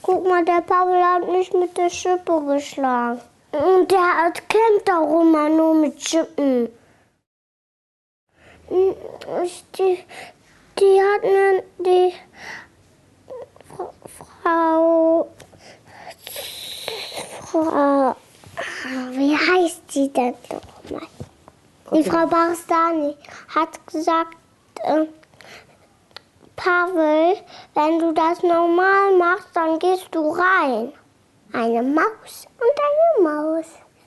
Guck mal, der Pavel hat mich mit der Schippe geschlagen. Und der kämpft auch immer nur mit Schippen. Die hat mir die Frau, wie heißt die denn nochmal? Die Frau Barstani hat gesagt, Pavel, wenn du das normal machst, dann gehst du rein. Eine Maus und eine Maus.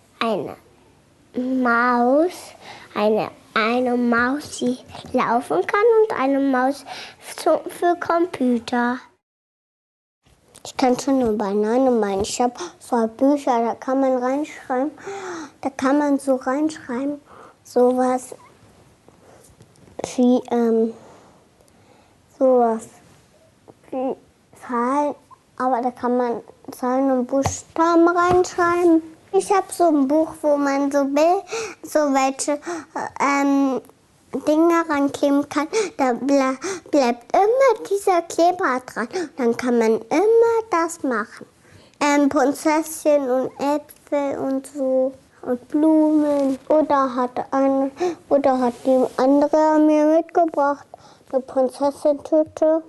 Eine Maus, die laufen kann und eine Maus für Computer. Ich kann schon eine Banane meinen. Ich habe so Bücher, da kann man reinschreiben. Da kann man so reinschreiben, sowas wie Zahlen, aber da kann man Zahlen und Buchstaben reinschreiben. Ich habe so ein Buch, wo man so welche Dinge rankleben kann. Da bleibt immer dieser Kleber dran. Dann kann man immer das machen. Prinzesschen und Äpfel und so und Blumen. Oder hat die andere mir mitgebracht, eine Prinzessin-Tüte.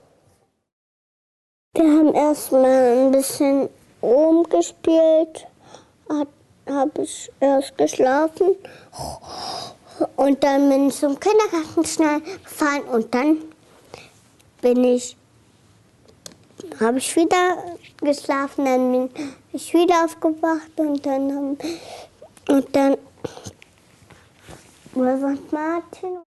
Wir haben erstmal ein bisschen rumgespielt, habe ich erst geschlafen und dann bin ich zum Kindergarten schnell gefahren und dann habe ich wieder geschlafen, dann bin ich wieder aufgewacht und dann wo war Martin?